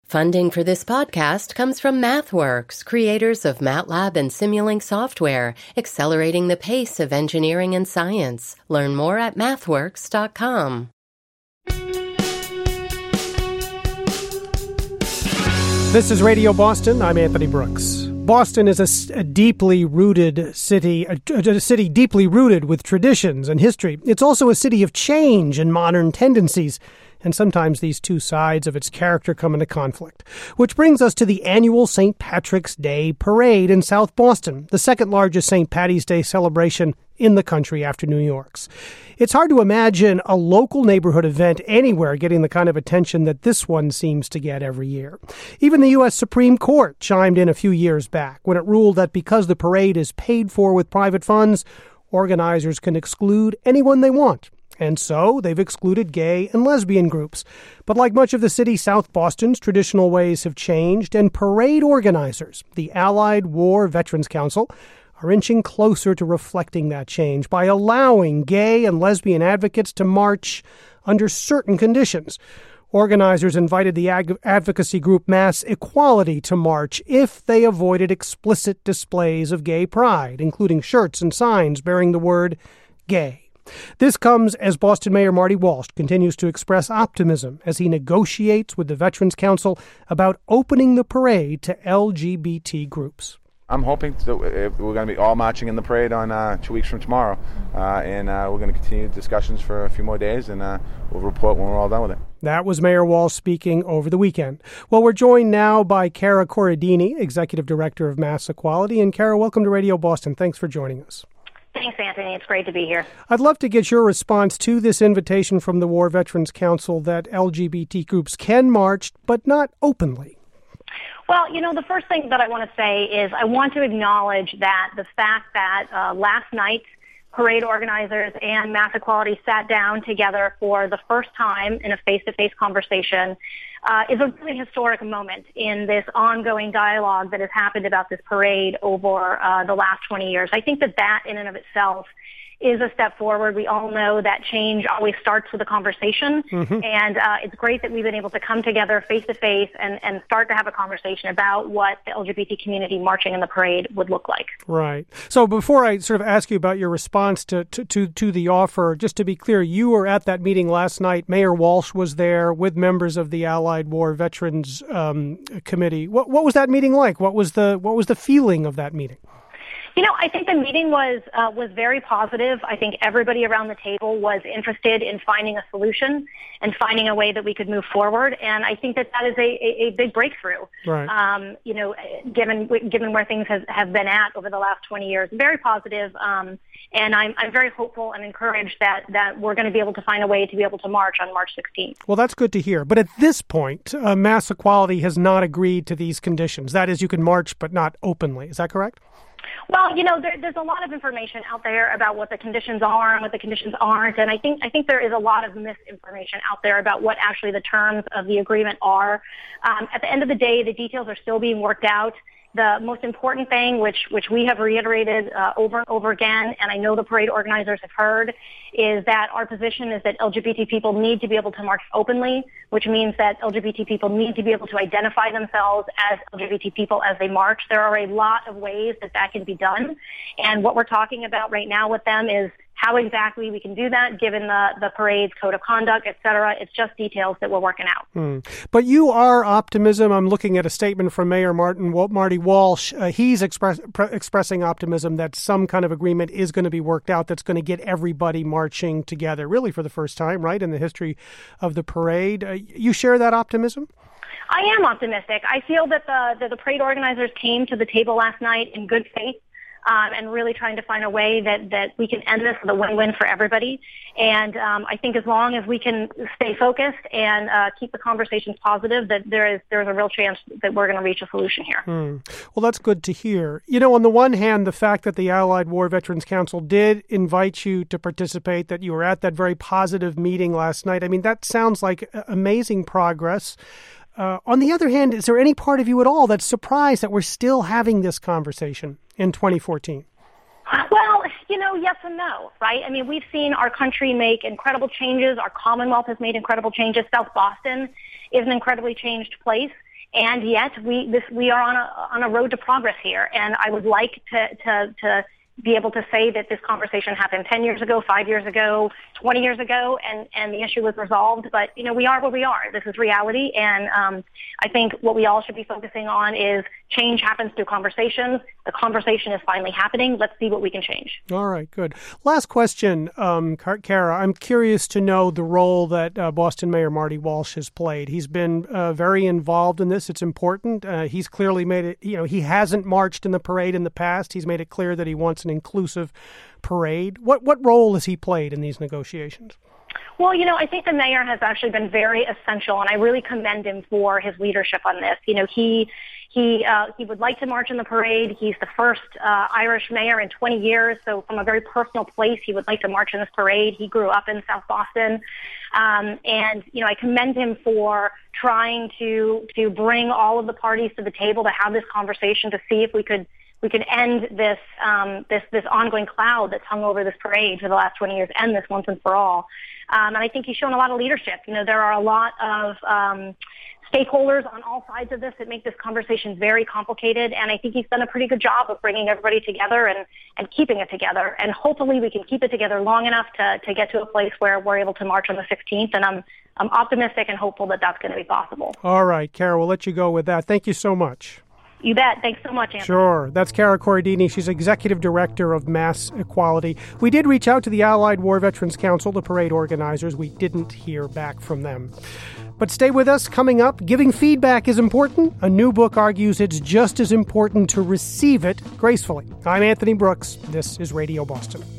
Funding for this podcast comes from MathWorks, creators of MATLAB and Simulink software, accelerating the pace of engineering and science. Learn more at mathworks.com. This is Radio Boston. I'm Anthony Brooks. Boston is a deeply rooted city, a city deeply rooted with traditions and history. It's also a city of change and modern tendencies, and sometimes these two sides of its character come into conflict. Which brings us to the annual St. Patrick's Day Parade in South Boston, the second largest St. Patty's Day celebration in the country after New York's. It's hard to imagine a local neighborhood event anywhere getting the kind of attention that this one seems to get every year. Even the U.S. Supreme Court chimed in a few years back when it ruled that because the parade is paid for with private funds, organizers can exclude anyone they want. And so they've excluded gay and lesbian groups. But like much of the city, South Boston's traditional ways have changed, and parade organizers, the Allied War Veterans Council, are inching closer to reflecting that change by allowing gay and lesbian advocates to march under certain conditions. Organizers invited the advocacy group Mass Equality to march if they avoided explicit displays of gay pride, including shirts and signs bearing the word gay. This comes as Boston Mayor Marty Walsh continues to express optimism as he negotiates with the Veterans Council about opening the parade to LGBT groups. I'm hoping that we're going to be all marching in the parade on 2 weeks from tomorrow, and we're going to continue discussions for a few more days, and we'll report when we're all done with it. That was Mayor Walsh speaking over the weekend. Well, we're joined now by Cara Corradini, Executive Director of Mass Equality. And Cara, welcome to Radio Boston. Thanks for joining us. Thanks, Anthony. It's great to be here. I'd love to get your response to this invitation from the War Veterans Council that LGBT groups can march, but not openly. Well, the first thing that I want to say is I want to acknowledge that the fact that last night parade organizers and Mass Equality sat down together for the first time in a face-to-face conversation is a really historic moment in this ongoing dialogue that has happened about this parade over the last 20 years. I think that in and of itself is a step forward. We all know that change always starts with a conversation, and it's great that we've been able to come together face-to-face and start to have a conversation about what the LGBT community marching in the parade would look like. Right. So before I sort of ask you about your response to the offer, just to be clear, you were at that meeting last night. Mayor Walsh was there with members of the Allied War Veterans Committee. What was that meeting like? What was the feeling of that meeting? I think the meeting was very positive. I think everybody around the table was interested in finding a solution and finding a way that we could move forward. And I think that is a big breakthrough. Right. Given where things have been at over the last 20 years, very positive. And I'm very hopeful and encouraged that we're going to be able to find a way to be able to march on March 16th. Well, that's good to hear. But at this point, Mass Equality has not agreed to these conditions. That is, you can march, but not openly. Is that correct? Well, there's a lot of information out there about what the conditions are and what the conditions aren't, and I think there is a lot of misinformation out there about what actually the terms of the agreement are. At the end of the day, the details are still being worked out. The most important thing, which we have reiterated over and over again, and I know the parade organizers have heard, is that our position is that LGBT people need to be able to march openly, which means that LGBT people need to be able to identify themselves as LGBT people as they march. There are a lot of ways that can be done, and what we're talking about right now with them is how exactly we can do that, given the parade's code of conduct, et cetera. It's just details that we're working out. But you are optimism. I'm looking at a statement from Mayor Marty Walsh. He's expressing optimism that some kind of agreement is going to be worked out that's going to get everybody marching together, really for the first time, right, in the history of the parade. You share that optimism? I am optimistic. I feel that the parade organizers came to the table last night in good faith. And really trying to find a way that we can end this with a win-win for everybody. And I think as long as we can stay focused and keep the conversations positive, that there's a real chance that we're going to reach a solution here. Well, that's good to hear. On the one hand, the fact that the Allied War Veterans Council did invite you to participate, that you were at that very positive meeting last night, I mean, that sounds like amazing progress. On the other hand, is there any part of you at all that's surprised that we're still having this conversation in 2014? Well, yes and no, right? I mean, we've seen our country make incredible changes. Our Commonwealth has made incredible changes. South Boston is an incredibly changed place. And yet we are on a road to progress here. And I would like to be able to say that this conversation happened 10 years ago, 5 years ago, 20 years ago, and the issue was resolved. But, we are where we are. This is reality. And I think what we all should be focusing on is change happens through conversations. The conversation is finally happening. Let's see what we can change. All right, good. Last question, Kara. I'm curious to know the role that Boston Mayor Marty Walsh has played. He's been very involved in this. It's important. He's clearly made it, he hasn't marched in the parade in the past. He's made it clear that he wants an inclusive parade. What role has he played in these negotiations? Well, I think the mayor has actually been very essential, and I really commend him for his leadership on this. He would like to march in the parade. He's the first Irish mayor in 20 years, so from a very personal place, he would like to march in this parade. He grew up in South Boston, and I commend him for trying to bring all of the parties to the table to have this conversation to see if we could end this ongoing cloud that's hung over this parade for the last 20 years, end this once and for all. And I think he's shown a lot of leadership. There are a lot of stakeholders on all sides of this that make this conversation very complicated, and I think he's done a pretty good job of bringing everybody together and keeping it together. And hopefully we can keep it together long enough to get to a place where we're able to march on the 16th, and I'm optimistic and hopeful that that's going to be possible. All right, Kara, we'll let you go with that. Thank you so much. You bet. Thanks so much, Anthony. Sure. That's Kara Corradini. She's Executive Director of Mass Equality. We did reach out to the Allied War Veterans Council, the parade organizers. We didn't hear back from them. But stay with us. Coming up, giving feedback is important. A new book argues it's just as important to receive it gracefully. I'm Anthony Brooks. This is Radio Boston.